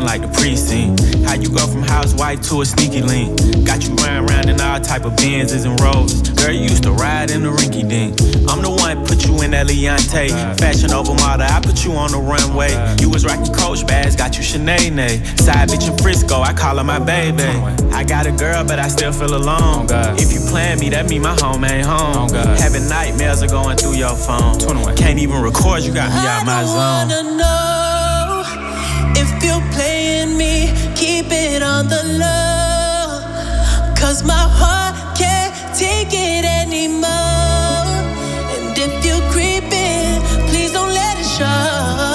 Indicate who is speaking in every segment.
Speaker 1: nothing like the precinct. How you go from housewife to a sneaky link? Got you riding around in all type of Benzes and Rovers. Girl, you used to ride in the rinky dink. I'm the one put you in that Leontay. Fashion over model, I put you on the runway. You was rocking Coach bags, got you Sinead. Side bitch in Frisco, I call her my baby. I got a girl, but I still feel alone. If you plan me, that mean my home ain't home. Having nightmares are going through your phone. Can't even record, you got me out my zone.
Speaker 2: I wanna know if you're playing me, keep it on the low. Cause my heart can't take it anymore. And if you're creeping, please don't let it show.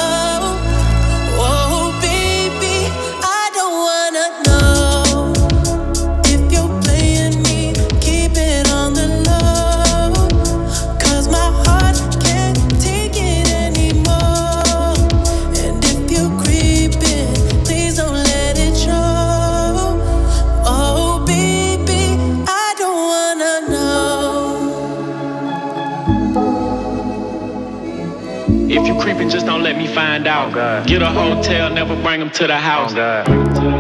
Speaker 2: Oh baby, I don't wanna know if you're playing me, keep it on the low. Cause my heart can't take it anymore. And if you're creeping, please don't let it show. Oh baby, I don't wanna know.
Speaker 1: If you creeping, just don't let me find out. Get a hotel, never bring them to the house.